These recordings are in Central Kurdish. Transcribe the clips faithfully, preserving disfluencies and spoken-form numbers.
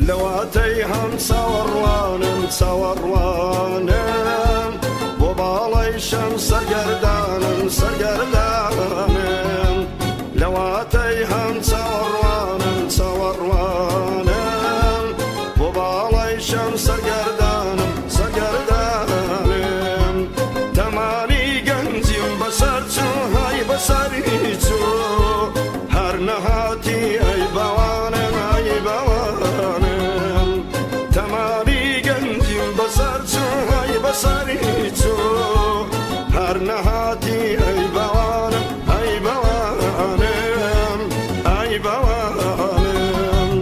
لواتي هم سوروانم سوروانم وبالي شمس سرگردانم سرگردانم لواتي هم سوروانم سوروانم وبالي شمس سرگردانم سرگردانم تمالی گنجیم بسر چو های بسری چو هر نهاتی ای بوانم ای بوانم تمالی گنجیم بسر چو های بسری چو هر نهاتی ای بوانم ای بوانم ای بوانم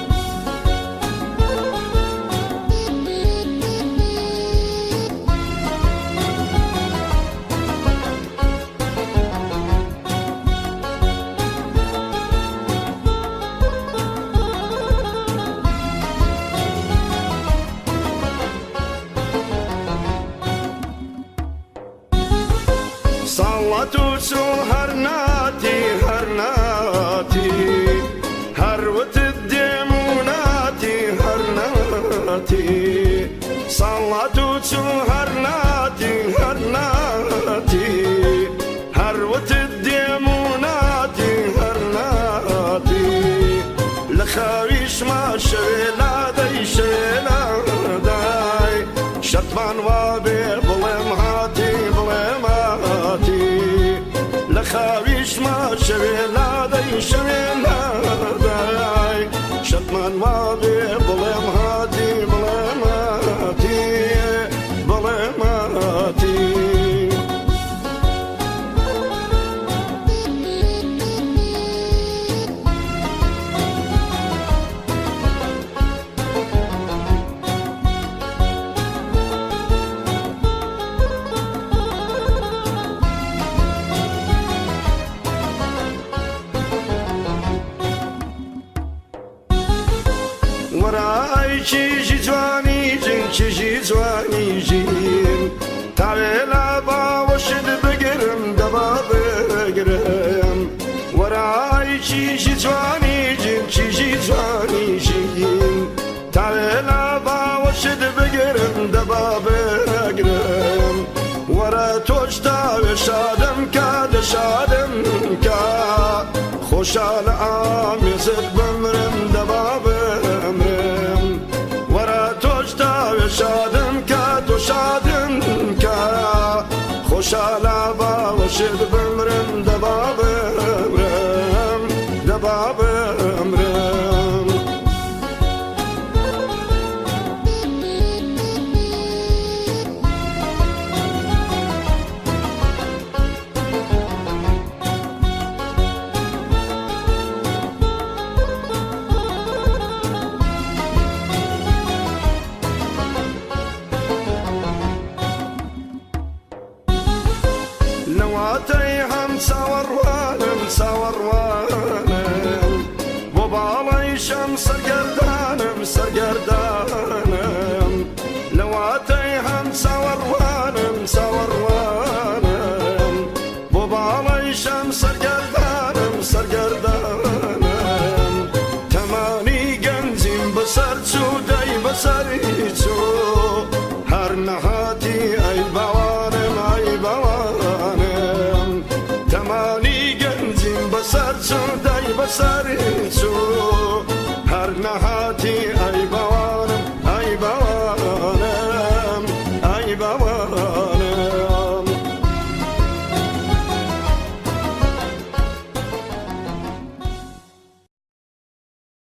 صلتو هر ناتي هر ناتي هر وتدموناتي هر ناتي صلتو هر ناتي هر ناتي هر وتدموناتي هر ناتي لخاويش ما شويلا داي شويلا داي شطبان وابي بلم هاتي بلم لخاويش ما شويلا داي شويلا داي شطمان وابي بلم هاتي بلم هاتي بلم هاتي وراي چیجی جوانی جن چیجی جوانی جین تاویلا باوشد بگرم دبا بگرم وراي چیجی جوانی جن چیجی جوانی جین تاویلا باوشد بگرم دبا بگرم ورا توش تاوی شادم کا دشادم کا خوشال آمیزد بمرم دبا بمرم ورا توش تاوی شادم کا تو شادم کا خوشال باوشد بمرم دبا بمرم دبا بمرم لواتي هم سوروانم سوروانم وبالي شمس سرگردانم سرگردانم لواتي هم سوروانم سوروانم وبالي شمس سرگردانم سرگردانم تماني گنجیم بسر چو دای بسری چو هر نهاتی ای بوانم ای بوانم تمالی گنجیم بسر چو دای بسری چو هر نهاتی